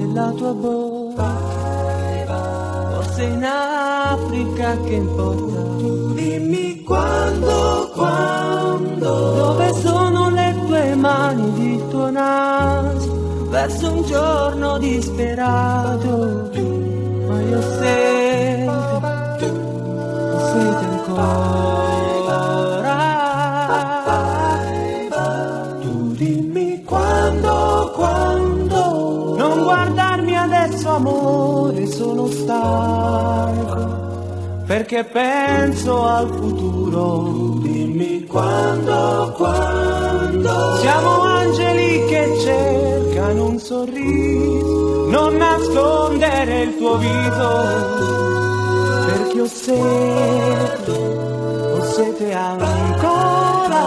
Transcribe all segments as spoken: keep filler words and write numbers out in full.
della tua bocca, forse in Africa che importa. Dimmi quando, quando, dove sono le tue mani, il tuo naso, verso un giorno disperato. Ma io sete, sete ancora. Tu dimmi quando, quando, non guardarmi adesso amore, sono stanco, perché penso al futuro. Dimmi quando, quando, siamo angeli che cercano un sorriso, non nascondere il tuo viso, perché ho sete, ho sete ancora.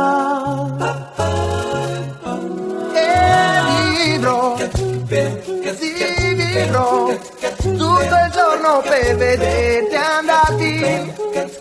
E vivrò, sì vivrò, tutto il giorno per vederti andar via,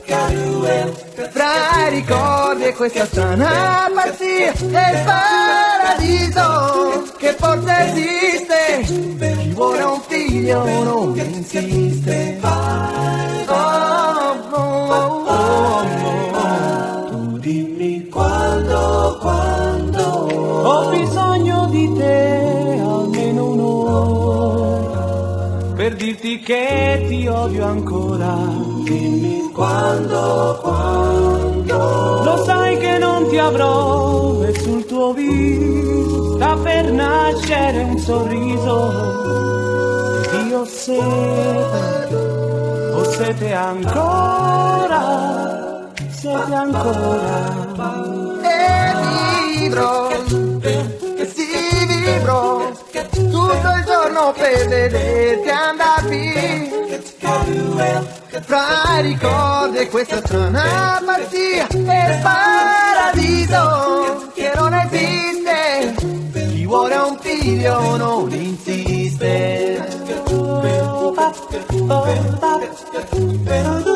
fra i ricordi e questa strana pazzia, e il paradiso che forse esiste, ci vuole un figlio, non insiste. Oh, oh, oh, oh, oh. Tu dimmi quando, quando, ho bisogno di te almeno un'ora, per dirti che ti odio ancora. Dimmi quando, quando, lo sai che non ti avrò, e sul tuo viso sta per nascere un sorriso, ed io ho sete, ho sete ancora, sete ancora. E vivrò, sì vivrò, tutto il giorno per vederti andar via, fra i ricordi e questa strana pazzia, e il paradiso che non esiste, ci vuole un figlio, non insiste.